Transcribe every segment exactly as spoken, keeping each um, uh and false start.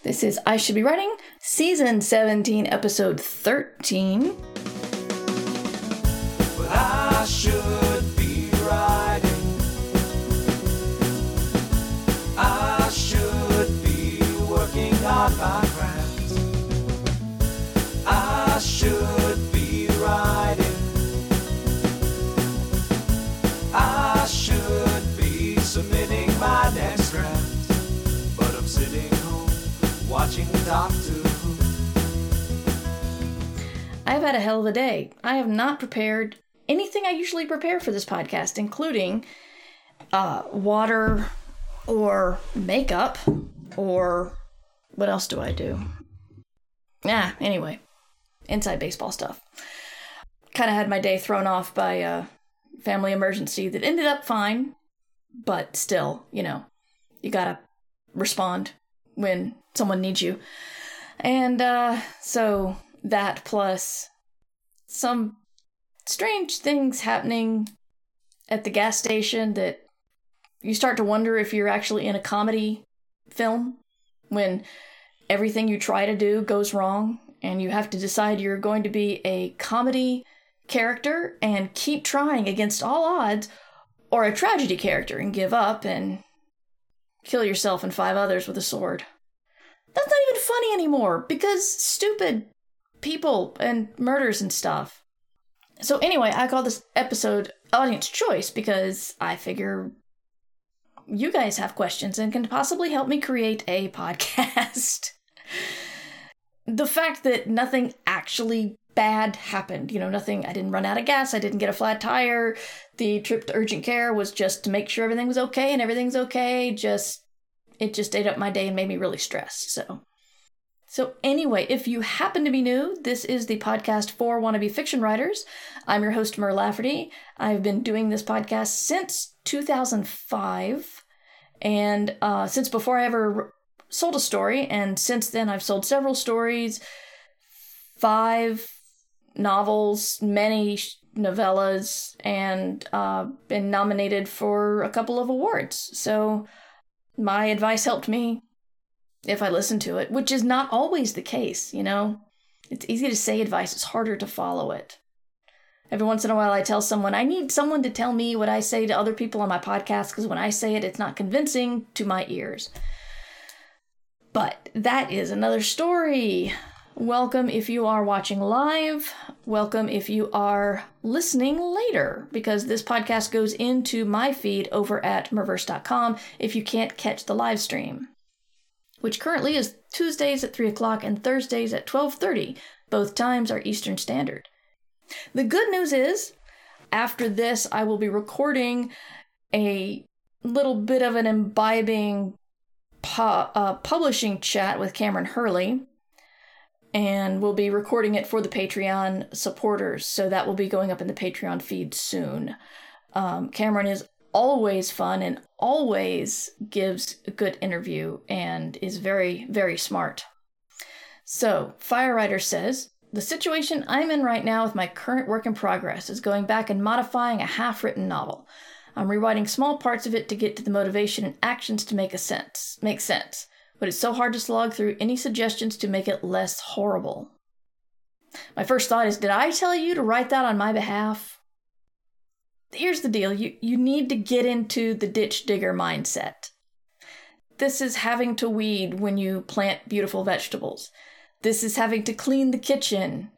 This is I Should Be Writing, Season seventeen, Episode thirteen. But I should be writing. I should be working on my craft. I should be writing. I should be submitting my next draft. But I'm sitting home watching Doctor Who. I've had a hell of a day. I have not prepared anything I usually prepare for this podcast, including uh, water or makeup or what else do I do? Yeah, anyway, inside baseball stuff. Kind of had my day thrown off by a family emergency that ended up fine, but still, you know, you gotta respond when someone needs you. And uh, so that plus some strange things happening at the gas station that you start to wonder if you're actually in a comedy film when everything you try to do goes wrong and you have to decide you're going to be a comedy character and keep trying against all odds, or a tragedy character and give up and kill yourself and five others with a sword. That's not even funny anymore because stupid people and murders and stuff. So anyway, I call this episode Audience Choice because I figure you guys have questions and can possibly help me create a podcast. The fact that nothing actually bad happened, you know, nothing, I didn't run out of gas, I didn't get a flat tire, the trip to urgent care was just to make sure everything was okay, and everything's okay, just, it just ate up my day and made me really stressed, so. So anyway, if you happen to be new, this is the podcast for wannabe fiction writers. I'm your host, Mer Lafferty. I've been doing this podcast since two thousand five, and uh, since before I ever sold a story, and since then I've sold several stories, five novels, many novellas, and uh, been nominated for a couple of awards. So my advice helped me if I listened to it, which is not always the case, you know? It's easy to say advice, it's harder to follow it. Every once in a while I tell someone, I need someone to tell me what I say to other people on my podcast, because when I say it, it's not convincing to my ears. But that is another story. Welcome if you are watching live. Welcome if you are listening later, because this podcast goes into my feed over at merverse dot com if you can't catch the live stream, which currently is Tuesdays at three o'clock and Thursdays at twelve thirty. Both times are Eastern Standard. The good news is, after this, I will be recording a little bit of an imbibing pu- uh, publishing chat with Cameron Hurley, and we'll be recording it for the Patreon supporters, so that will be going up in the Patreon feed soon. Um, Cameron is always fun and always gives a good interview and is very, very smart. So, Firewriter says, the situation I'm in right now with my current work in progress is going back and modifying a half-written novel. I'm rewriting small parts of it to get to the motivation and actions to make a sense, make sense. But it's so hard to slog through any suggestions to make it less horrible. My first thought is, did I tell you to write that on my behalf? Here's the deal. You, you need to get into the ditch digger mindset. This is having to weed when you plant beautiful vegetables. This is having to clean the kitchen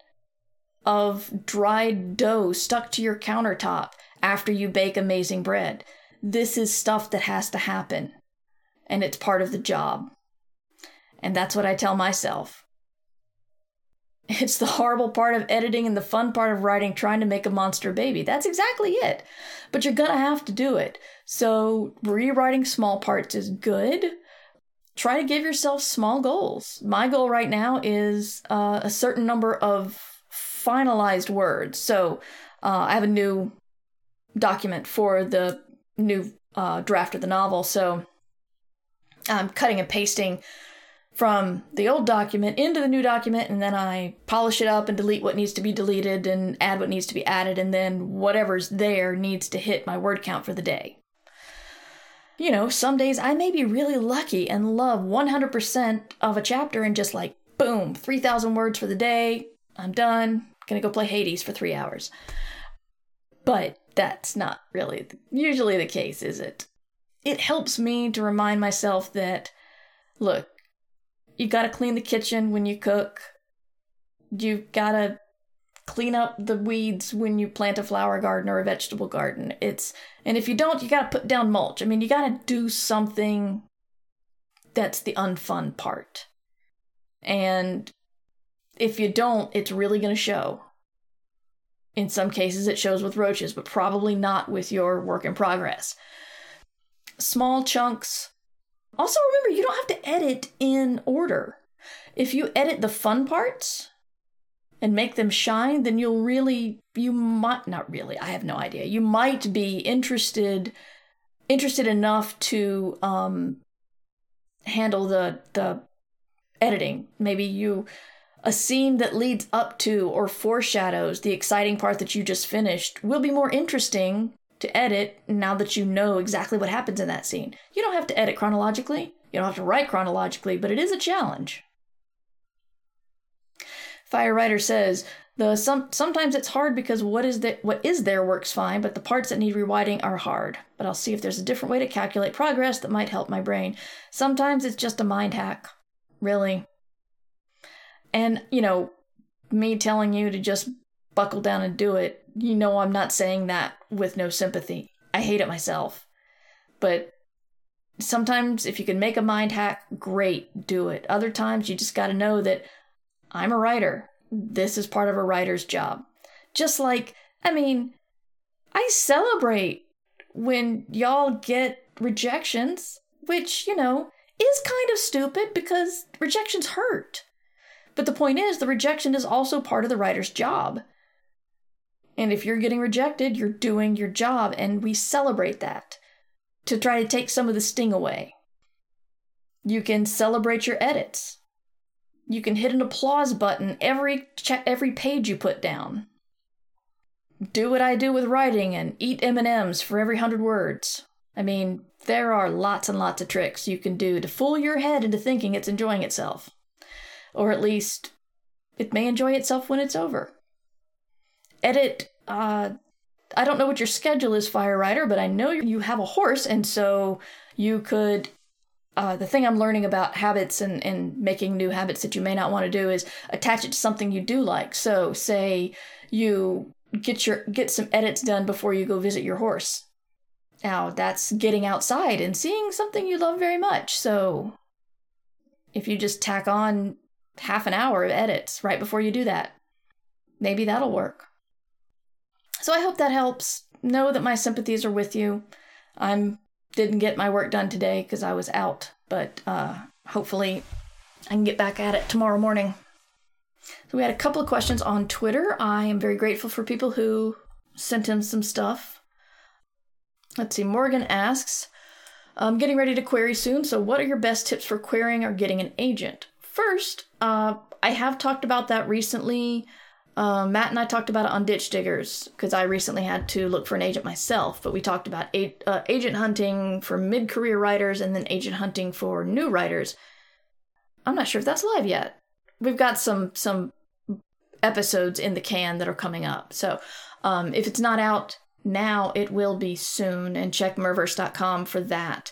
of dried dough stuck to your countertop after you bake amazing bread. This is stuff that has to happen, and it's part of the job. And that's what I tell myself. It's the horrible part of editing and the fun part of writing, trying to make a monster baby. That's exactly it. But you're gonna have to do it. So rewriting small parts is good. Try to give yourself small goals. My goal right now is uh, a certain number of finalized words. So uh, I have a new document for the new uh, draft of the novel. So I'm cutting and pasting from the old document into the new document, and then I polish it up and delete what needs to be deleted and add what needs to be added, and then whatever's there needs to hit my word count for the day. You know, some days I may be really lucky and love one hundred percent of a chapter and just like, boom, three thousand words for the day. I'm done. Gonna go play Hades for three hours. But that's not really usually the case, is it? It helps me to remind myself that, look, you gotta clean the kitchen when you cook. You gotta clean up the weeds when you plant a flower garden or a vegetable garden. It's and if you don't, you gotta put down mulch. I mean, you gotta do something that's the unfun part. And if you don't, it's really gonna show. In some cases, it shows with roaches, but probably not with your work in progress. Small chunks. Also, remember, you don't have to edit in order. If you edit the fun parts and make them shine, then you'll really, you might, not really, I have no idea. You might be interested, interested enough to um, handle the, the editing. Maybe you, a scene that leads up to or foreshadows the exciting part that you just finished will be more interesting to edit now that you know exactly what happens in that scene. You don't have to edit chronologically. You don't have to write chronologically, but it is a challenge. Fire Writer says, the some sometimes it's hard because what is the, what is there works fine, but the parts that need rewriting are hard. But I'll see if there's a different way to calculate progress that might help my brain. Sometimes it's just a mind hack. Really. And, you know, me telling you to just buckle down and do it, you know I'm not saying that with no sympathy. I hate it myself. But sometimes if you can make a mind hack, great, do it. Other times you just got to know that I'm a writer. This is part of a writer's job. Just like, I mean, I celebrate when y'all get rejections, which, you know, is kind of stupid because rejections hurt. But the point is, the rejection is also part of the writer's job. And if you're getting rejected, you're doing your job, and we celebrate that to try to take some of the sting away. You can celebrate your edits. You can hit an applause button every che- every page you put down. Do what I do with writing and eat M and M's for every hundred words. I mean, there are lots and lots of tricks you can do to fool your head into thinking it's enjoying itself. Or at least, it may enjoy itself when it's over. Edit, uh, I don't know what your schedule is, Fire Writer, but I know you have a horse, and so you could, uh, the thing I'm learning about habits and, and making new habits that you may not want to do is attach it to something you do like. So, say you get your get some edits done before you go visit your horse. Now, that's getting outside and seeing something you love very much, so if you just tack on half an hour of edits right before you do that, maybe that'll work. So I hope that helps. Know that my sympathies are with you. I didn't get my work done today because I was out, but uh, hopefully I can get back at it tomorrow morning. So we had a couple of questions on Twitter. I am very grateful for people who sent in some stuff. Let's see, Morgan asks, I'm getting ready to query soon, so what are your best tips for querying or getting an agent? First, uh, I have talked about that recently. Uh, Matt and I talked about it on Ditch Diggers, because I recently had to look for an agent myself, but we talked about a- uh, agent hunting for mid-career writers and then agent hunting for new writers. I'm not sure if that's live yet. We've got some some episodes in the can that are coming up, so um, if it's not out now, it will be soon, and check Merverse dot com for that.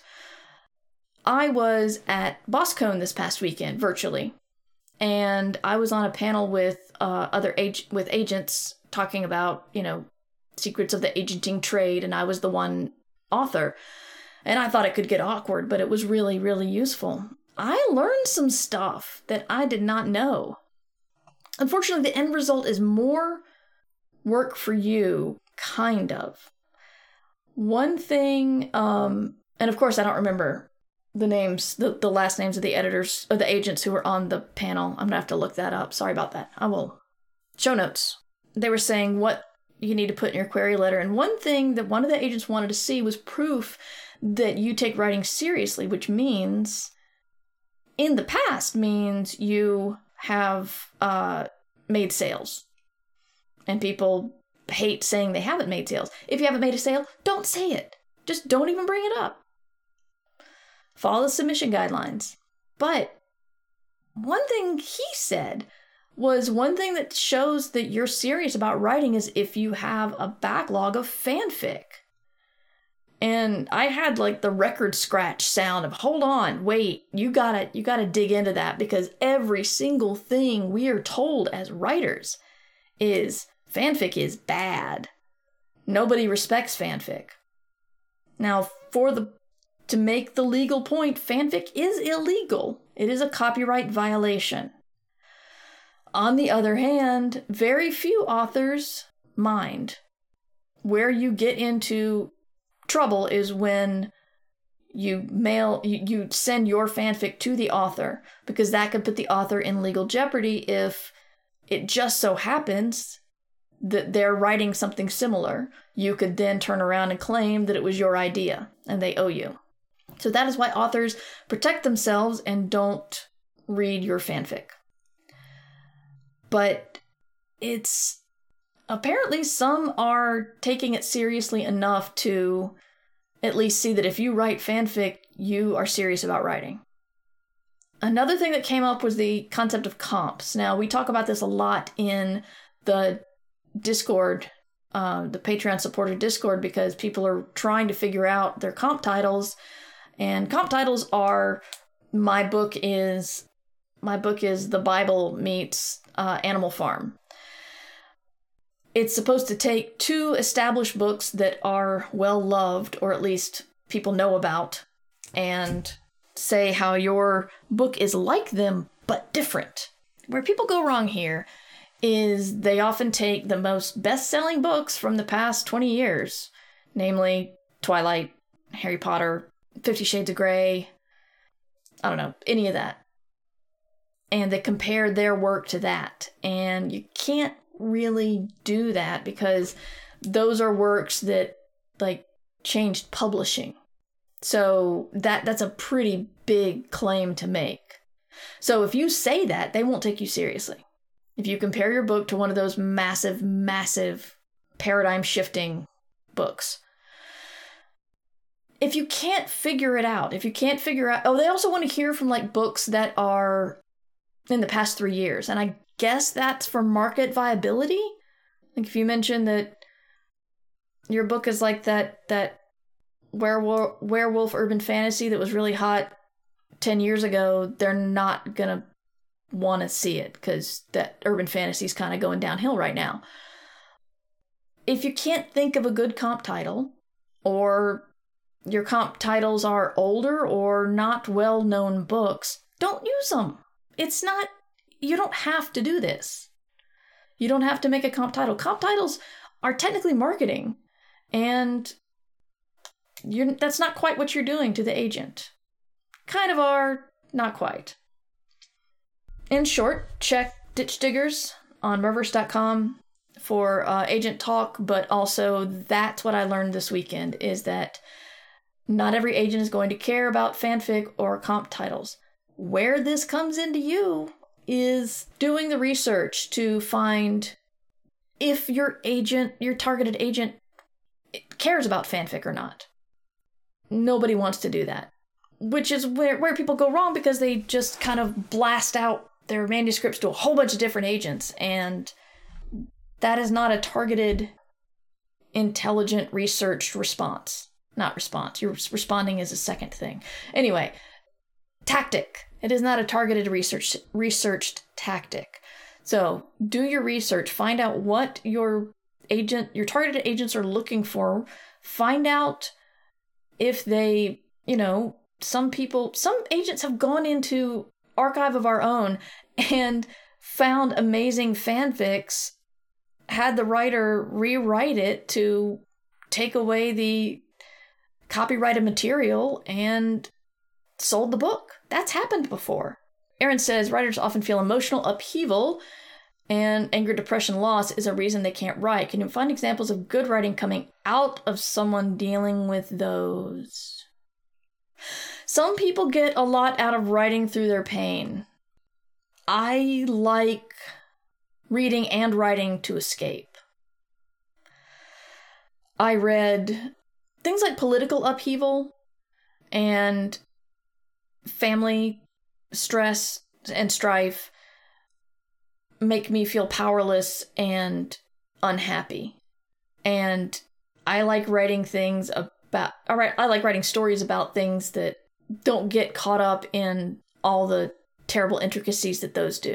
I was at BossCon this past weekend, virtually, and I was on a panel with uh, other ag- with agents talking about, you know, secrets of the agenting trade, and I was the one author. And I thought it could get awkward, but it was really, really useful. I learned some stuff that I did not know. Unfortunately, the end result is more work for you, kind of. One thing, um, and of course I don't remember the names, the, the last names of the editors, of the agents who were on the panel. I'm gonna have to look that up. Sorry about that. I will. Show notes. They were saying what you need to put in your query letter. And one thing that one of the agents wanted to see was proof that you take writing seriously, which means, in the past, means you have uh, made sales. And people hate saying they haven't made sales. If you haven't made a sale, don't say it. Just don't even bring it up. follow the submission guidelines. But one thing he said was one thing that shows that you're serious about writing is if you have a backlog of fanfic. And I had like the record scratch sound of, hold on, wait, you gotta, you gotta dig into that, because every single thing we are told as writers is fanfic is bad. Nobody respects fanfic. Now, for the, to make the legal point, fanfic is illegal. It is a copyright violation. On the other hand, very few authors mind. Where you get into trouble is when you mail, you, you send your fanfic to the author, because that could put the author in legal jeopardy if it just so happens that they're writing something similar. You could then turn around and claim that it was your idea and they owe you. So that is why authors protect themselves and don't read your fanfic. But it's apparently some are taking it seriously enough to at least see that if you write fanfic, you are serious about writing. Another thing that came up was the concept of comps. Now, we talk about this a lot in the Discord, uh, the Patreon supporter Discord, because people are trying to figure out their comp titles. And comp titles are, my book is, my book is The Bible meets uh, Animal Farm. It's supposed to take two established books that are well loved, or at least people know about, and say how your book is like them, but different. Where people go wrong here is they often take the most best-selling books from the past twenty years, namely Twilight, Harry Potter, Fifty Shades of Grey, I don't know, any of that. And they compare their work to that. And you can't really do that because those are works that, like, changed publishing. So that that's a pretty big claim to make. So if you say that, they won't take you seriously. If you compare your book to one of those massive, massive paradigm-shifting books. If you can't figure it out, if you can't figure out... Oh, they also want to hear from, like, books that are in the past three years. And I guess that's for market viability. Like, if you mention that your book is like that that werewolf, werewolf urban fantasy that was really hot ten years ago, they're not going to want to see it because that urban fantasy is kind of going downhill right now. If you can't think of a good comp title, or your comp titles are older or not well-known books, don't use them. It's not, you don't have to do this. You don't have to make a comp title. Comp titles are technically marketing, and you're, that's not quite what you're doing to the agent. Kind of are, not quite. In short, check Ditch Diggers on Murverse dot com for uh, agent talk, but also that's what I learned this weekend, is that not every agent is going to care about fanfic or comp titles. Where this comes into you is doing the research to find if your agent, your targeted agent, cares about fanfic or not. Nobody wants to do that. Which is where, where people go wrong, because they just kind of blast out their manuscripts to a whole bunch of different agents, and that is not a targeted, intelligent, researched response. Not response. You're responding is a second thing. Anyway, tactic. It is not a targeted research researched tactic. So do your research. Find out what your agent, your targeted agents are looking for. Find out if they, you know, some people, some agents have gone into Archive of Our Own and found amazing fanfics, had the writer rewrite it to take away the copyrighted material, and sold the book. That's happened before. Aaron says writers often feel emotional upheaval, and anger, depression, loss is a reason they can't write. Can you find examples of good writing coming out of someone dealing with those? Some people get a lot out of writing through their pain. I like reading and writing to escape. I read things like political upheaval and family stress and strife make me feel powerless and unhappy. And I like writing things about, all right, I like writing stories about things that don't get caught up in all the terrible intricacies that those do.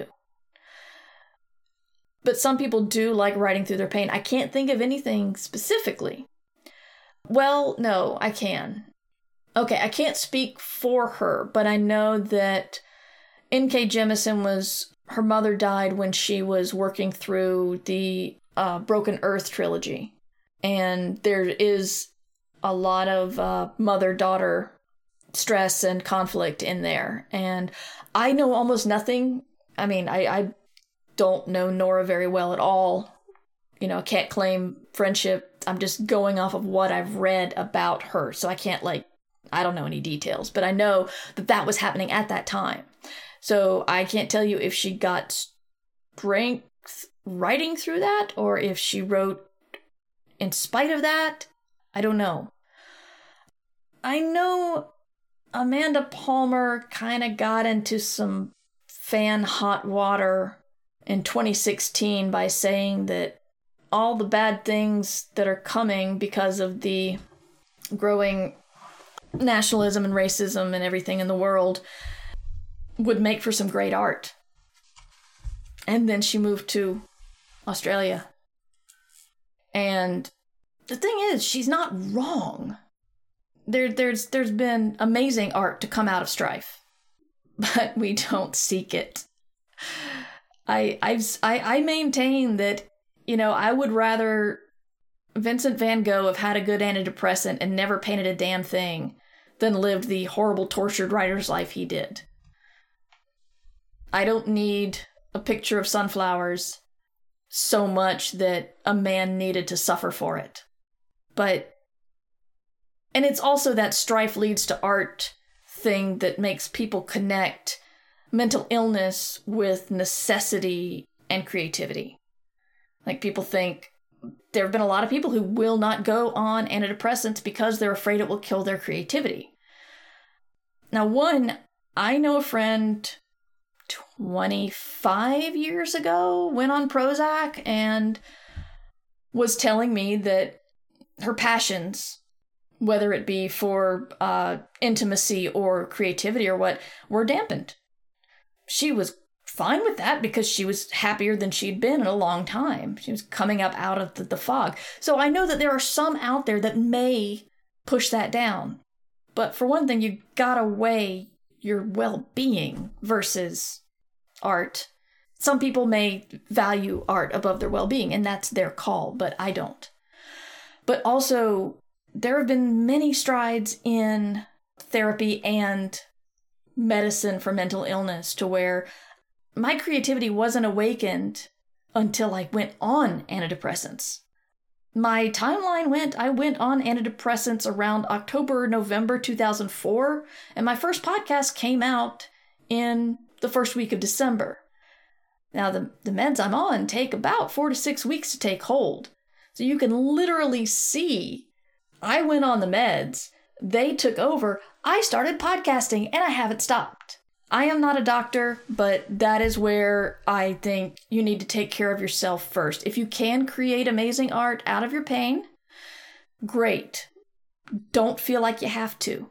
But some people do like writing through their pain. I can't think of anything specifically. Well, no, I can. Okay, I can't speak for her, but I know that N K Jemisin was, her mother died when she was working through the uh, Broken Earth trilogy. And there is a lot of uh, mother-daughter stress and conflict in there. And I know almost nothing. I mean, I, I don't know Nora very well at all. You know, can't claim friendship. I'm just going off of what I've read about her. So I can't, like, I don't know any details. But I know that that was happening at that time. So I can't tell you if she got strength writing through that or if she wrote in spite of that. I don't know. I know Amanda Palmer kind of got into some fan hot water in twenty sixteen by saying that all the bad things that are coming because of the growing nationalism and racism and everything in the world would make for some great art. And then she moved to Australia. And the thing is, she's not wrong. There, there's, there's been amazing art to come out of strife, but we don't seek it. I, I've, I, I maintain that, you know, I would rather Vincent van Gogh have had a good antidepressant and never painted a damn thing than lived the horrible, tortured writer's life he did. I don't need a picture of sunflowers so much that a man needed to suffer for it. But, and it's also that strife leads to art thing that makes people connect mental illness with necessity and creativity. Like, people think, there have been a lot of people who will not go on antidepressants because they're afraid it will kill their creativity. Now, one, I know a friend twenty-five years ago went on Prozac and was telling me that her passions, whether it be for uh, intimacy or creativity or what, were dampened. She was fine with that because she was happier than she'd been in a long time. She was coming up out of the, the fog. So I know that there are some out there that may push that down. But for one thing, you gotta weigh your well-being versus art. Some people may value art above their well-being, and that's their call, but I don't. But also, there have been many strides in therapy and medicine for mental illness to where my creativity wasn't awakened until I went on antidepressants. My timeline went, I went on antidepressants around October, November two thousand four, and my first podcast came out in the first week of December. Now, the, the meds I'm on take about four to six weeks to take hold. So you can literally see, I went on the meds, they took over, I started podcasting, and I haven't stopped. I am not a doctor, but that is where I think you need to take care of yourself first. If you can create amazing art out of your pain, great. Don't feel like you have to.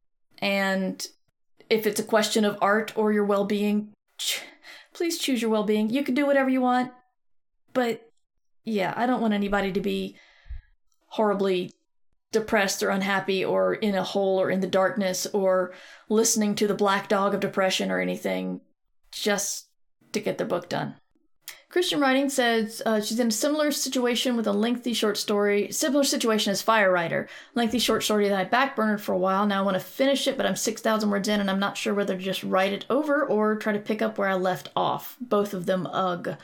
And if it's a question of art or your well-being, ch- please choose your well-being. You can do whatever you want. But yeah, I don't want anybody to be horribly depressed or unhappy or in a hole or in the darkness or listening to the black dog of depression or anything just to get their book done. Christian Writing says uh, she's in a similar situation with a lengthy short story, similar situation as Fire Writer. Lengthy short story that I backburnered for a while. Now I want to finish it, but I'm six thousand words in and I'm not sure whether to just write it over or try to pick up where I left off. Both of them, ugh.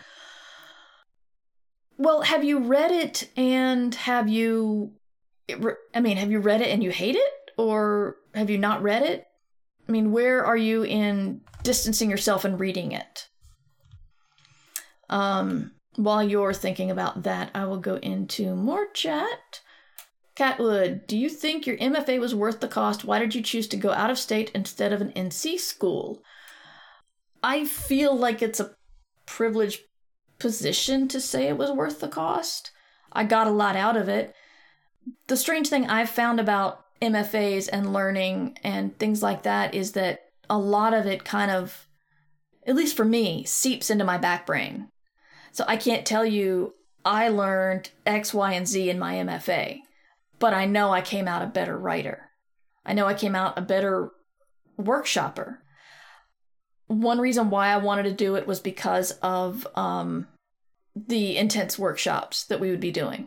Well, have you read it and have you... I mean, have you read it and you hate it? Or have you not read it? I mean, where are you in distancing yourself and reading it? Um, while you're thinking about that, I will go into more chat. Catwood, do you think your M F A was worth the cost? Why did you choose to go out of state instead of an N C school? I feel like it's a privileged position to say it was worth the cost. I got a lot out of it. The strange thing I've found about M F As and learning and things like that is that a lot of it kind of, at least for me, seeps into my back brain. So I can't tell you I learned X, Y, and Z in my M F A, but I know I came out a better writer. I know I came out a better workshopper. One reason why I wanted to do it was because of um, the intense workshops that we would be doing.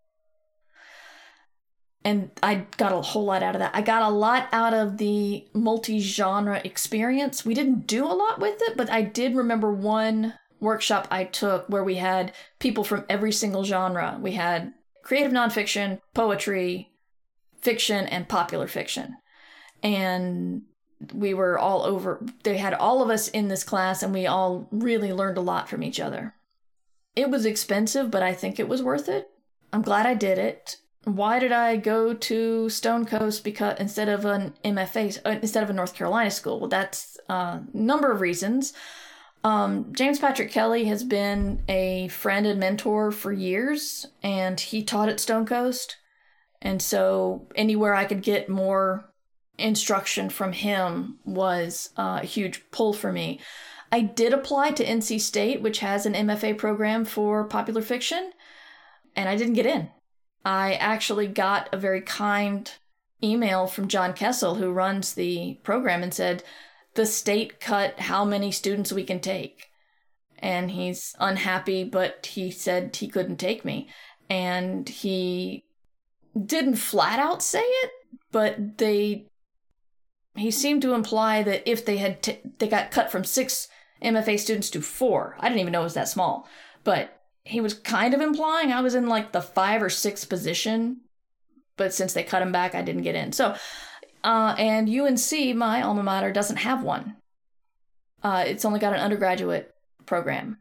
And I got a whole lot out of that. I got a lot out of the multi-genre experience. We didn't do a lot with it, but I did remember one workshop I took where we had people from every single genre. We had creative nonfiction, poetry, fiction, and popular fiction. And we were all over, they had all of us in this class, and we all really learned a lot from each other. It was expensive, but I think it was worth it. I'm glad I did it. Why did I go to Stone Coast because instead of an M F A, uh, instead of a North Carolina school? Well, that's a number of reasons. Um, James Patrick Kelly has been a friend and mentor for years, and he taught at Stone Coast. And so anywhere I could get more instruction from him was uh, a huge pull for me. I did apply to N C State, which has an M F A program for popular fiction, and I didn't get in. I actually got a very kind email from John Kessel, who runs the program, and said, the state cut how many students we can take. And he's unhappy, but he said he couldn't take me. And he didn't flat out say it, but they, he seemed to imply that if they had, t- they got cut from six M F A students to four. I didn't even know it was that small, but he was kind of implying I was in like the five or six position, but since they cut him back, I didn't get in. So, uh, and U N C, my alma mater, doesn't have one. Uh, it's only got an undergraduate program.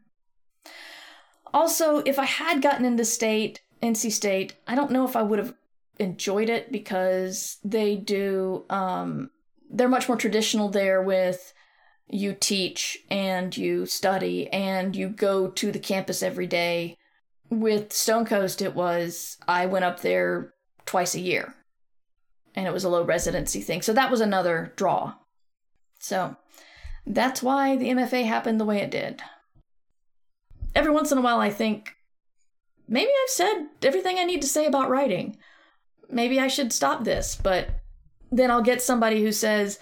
Also, if I had gotten into state, N C State, I don't know if I would have enjoyed it because they do, um, they're much more traditional there with you teach and you study and you go to the campus every day. With Stone Coast, it was, I went up there twice a year and it was a low residency thing. So that was another draw. So that's why the M F A happened the way it did. Every once in a while, I think, maybe I've said everything I need to say about writing. Maybe I should stop this, but then I'll get somebody who says,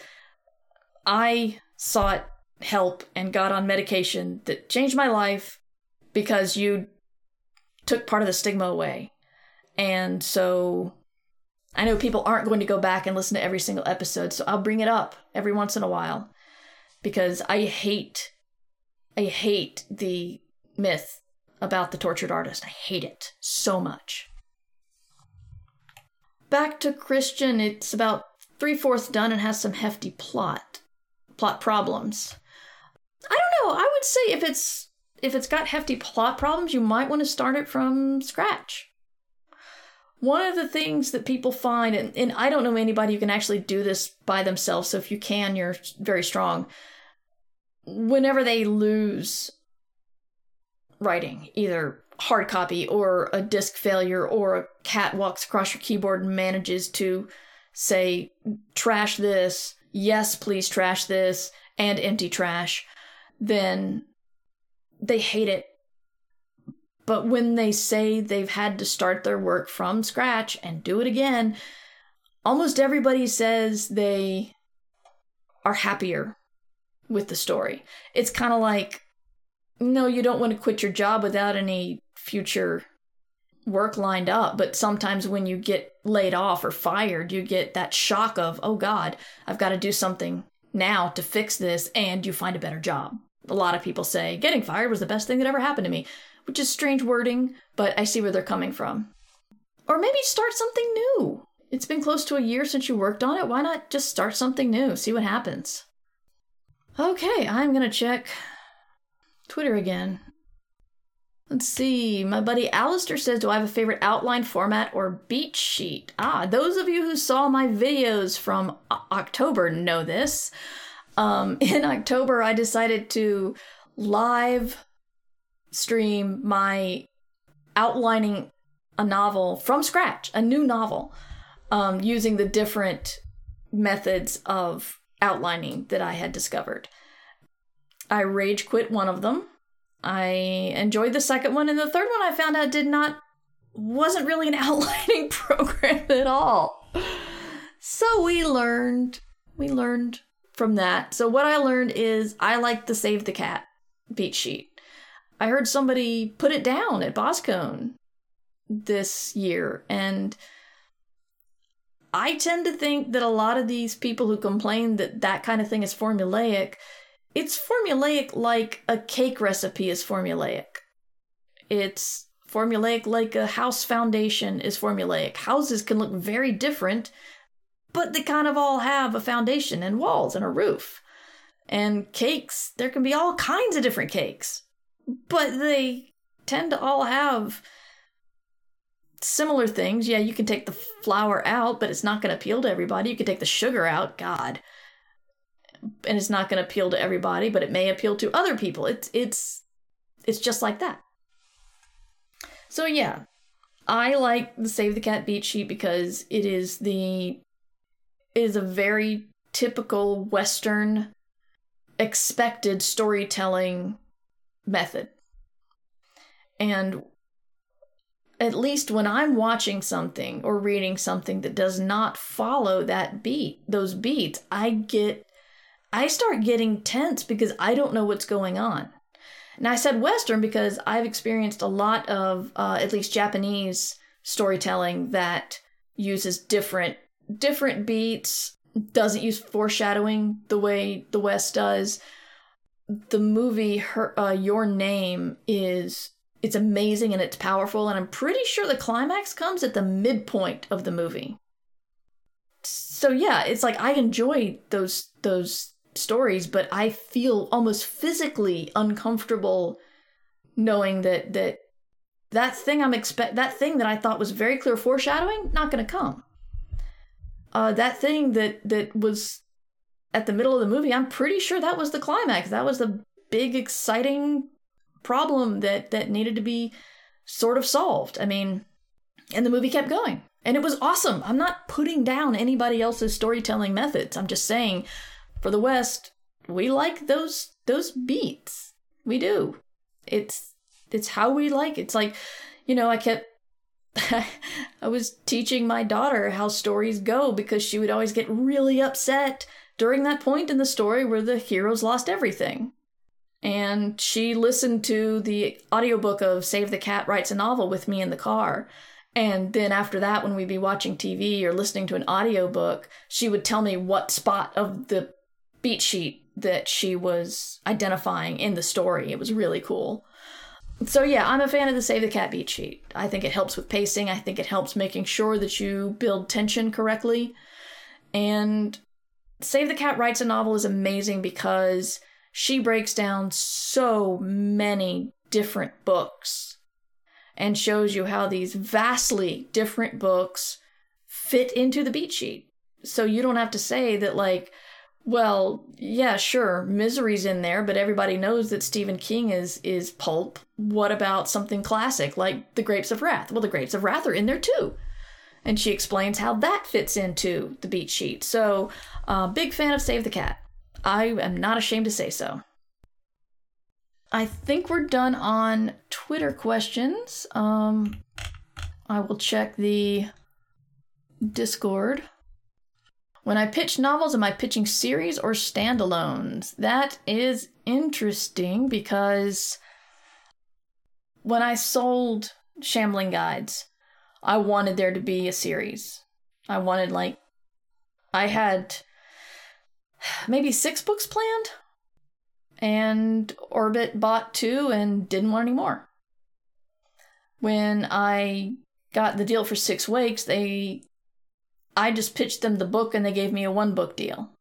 I sought help and got on medication that changed my life because you took part of the stigma away. And so I know people aren't going to go back and listen to every single episode, so I'll bring it up every once in a while because I hate, I hate the myth about the tortured artist. I hate it so much. Back to Christian, it's about three-fourths done and has some hefty plot. plot problems. I don't know. I would say if it's if it's got hefty plot problems, you might want to start it from scratch. One of the things that people find, and, and I don't know anybody who can actually do this by themselves, so if you can, you're very strong. Whenever they lose writing, either hard copy or a disk failure or a cat walks across your keyboard and manages to say, trash this, yes, please trash this, and empty trash, then they hate it. But when they say they've had to start their work from scratch and do it again, almost everybody says they are happier with the story. It's kind of like, no, you don't want to quit your job without any future work lined up, but sometimes when you get laid off or fired, you get that shock of, oh God, I've got to do something now to fix this, and you find a better job. A lot of people say, getting fired was the best thing that ever happened to me, which is strange wording, but I see where they're coming from. Or maybe start something new. It's been close to a year since you worked on it. Why not just start something new? See what happens. Okay, I'm going to check Twitter again. Let's see. My buddy Alistair says, do I have a favorite outline format or beat sheet? Ah, those of you who saw my videos from o- October know this. Um, in October, I decided to live stream my outlining a novel from scratch, a new novel, um, using the different methods of outlining that I had discovered. I rage quit one of them. I enjoyed the second one, and the third one I found out did not, wasn't really an outlining program at all. So we learned, we learned from that. So what I learned is I like the Save the Cat beat sheet. I heard somebody put it down at BosCon this year, and I tend to think that a lot of these people who complain that that kind of thing is formulaic, it's formulaic like a cake recipe is formulaic. It's formulaic like a house foundation is formulaic. Houses can look very different, but they kind of all have a foundation and walls and a roof. And cakes, there can be all kinds of different cakes, but they tend to all have similar things. Yeah, you can take the flour out, but it's not going to appeal to everybody. You can take the sugar out, God, and it's not going to appeal to everybody, but it may appeal to other people. It's it's it's just like that. So yeah, I like the Save the Cat beat sheet because it is the it is a very typical Western expected storytelling method. And at least when I'm watching something or reading something that does not follow that beat, those beats, I get, I start getting tense because I don't know what's going on. And I said Western because I've experienced a lot of, uh, at least Japanese storytelling that uses different, different beats, doesn't use foreshadowing the way the West does. The movie, her, uh, Your Name is, it's amazing and it's powerful, and I'm pretty sure the climax comes at the midpoint of the movie. So yeah, it's like I enjoy those those stories, but I feel almost physically uncomfortable knowing that that that thing I'm expect that thing that I thought was very clear foreshadowing, not going to come. Uh, that thing that that was at the middle of the movie, I'm pretty sure that was the climax. That was the big, exciting problem that that needed to be sort of solved. I mean, and the movie kept going, and it was awesome. I'm not putting down anybody else's storytelling methods. I'm just saying, for the West, we like those those beats. We do. It's it's how we like it. It's like, you know, I kept I was teaching my daughter how stories go because she would always get really upset during that point in the story where the heroes lost everything. And she listened to the audiobook of Save the Cat Writes a Novel with me in the car. And then after that, when we'd be watching T V or listening to an audiobook, she would tell me what spot of the beat sheet that she was identifying in the story. It was really cool. So yeah, I'm a fan of the Save the Cat beat sheet. I think it helps with pacing. I think it helps making sure that you build tension correctly. And Save the Cat Writes a Novel is amazing because she breaks down so many different books and shows you how these vastly different books fit into the beat sheet. So you don't have to say that, like, well, yeah, sure, Misery's in there, but everybody knows that Stephen King is is pulp. What about something classic like The Grapes of Wrath? Well, The Grapes of Wrath are in there too. And she explains how that fits into the beat sheet. So, uh, big fan of Save the Cat. I am not ashamed to say so. I think we're done on Twitter questions. Um, I will check the Discord. When I pitch novels, am I pitching series or standalones? That is interesting because when I sold Shambling Guides, I wanted there to be a series. I wanted, like, I had maybe six books planned, and Orbit bought two and didn't want any more. When I got the deal for Six Wakes, they, I just pitched them the book and they gave me a one book deal.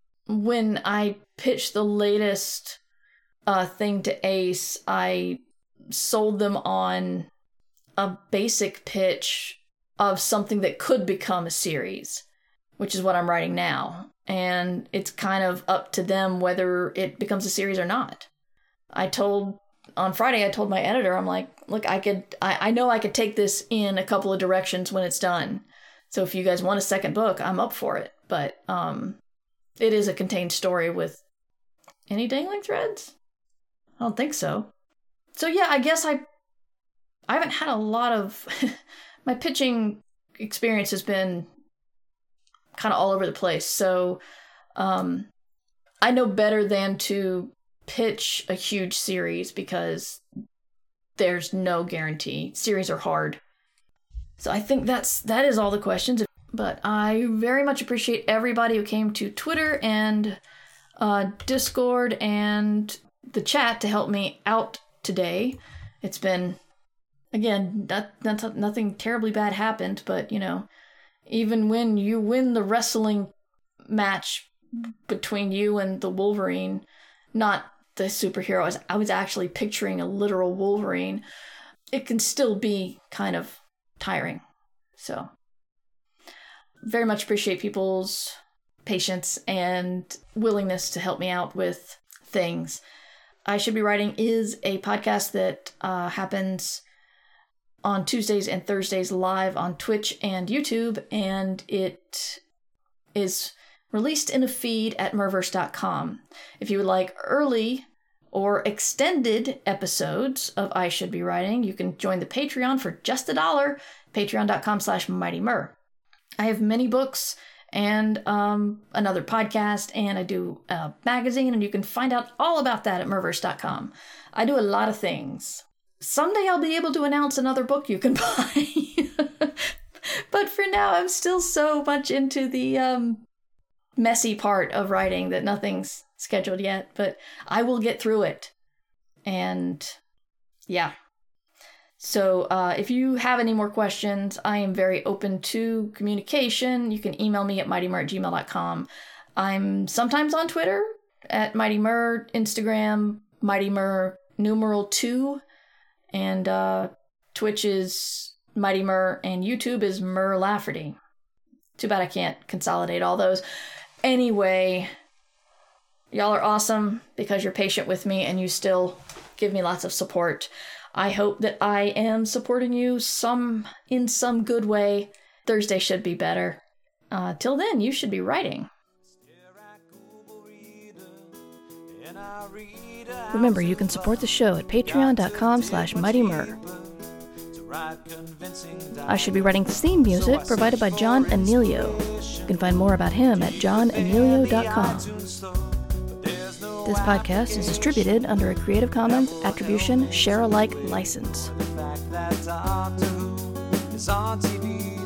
When I pitched the latest uh, thing to Ace, I sold them on a basic pitch of something that could become a series, which is what I'm writing now. And it's kind of up to them whether it becomes a series or not. I told, on Friday, I told my editor, I'm like, look, I could, I, I know I could take this in a couple of directions when it's done. So if you guys want a second book, I'm up for it. But um, it is a contained story with any dangling threads? I don't think so. So yeah, I guess I, I haven't had a lot of, my pitching experience has been kind of all over the place. So um, I know better than to pitch a huge series because there's no guarantee. Series are hard. So I think that's that is all the questions. But I very much appreciate everybody who came to Twitter and uh, Discord and the chat to help me out today. It's been, again, not, not, nothing terribly bad happened, but, you know, even when you win the wrestling match between you and the Wolverine, not the superhero, I was, I was actually picturing a literal Wolverine, it can still be kind of tiring. So, very much appreciate people's patience and willingness to help me out with things. I Should Be Writing is a podcast that uh, happens on Tuesdays and Thursdays live on Twitch and YouTube, and it is released in a feed at Merverse dot com. If you would like early or extended episodes of I Should Be Writing, you can join the Patreon for just a dollar, patreon dot com slash Mighty Mer. I have many books and um, another podcast, and I do a magazine, and you can find out all about that at Merverse dot com. I do a lot of things. Someday I'll be able to announce another book you can buy. But for now, I'm still so much into the um, messy part of writing that nothing's scheduled yet. But I will get through it. And yeah. So uh, if you have any more questions, I am very open to communication. You can email me at mighty mer at gmail dot com. I'm sometimes on Twitter at Mighty Mer, Instagram, Mighty Mer numeral two. And uh, Twitch is Mighty Mer, and YouTube is Mer Lafferty. Too bad I can't consolidate all those. Anyway, y'all are awesome because you're patient with me and you still give me lots of support. I hope that I am supporting you some in some good way. Thursday should be better. Uh, till then, you should be writing. Remember, you can support the show at patreon dot com slash mighty mer. I Should Be Writing theme music provided by John Anelio. You can find more about him at john anelio dot com. This podcast is distributed under a Creative Commons Attribution Share-alike license. The fact that Doctor Who is on T V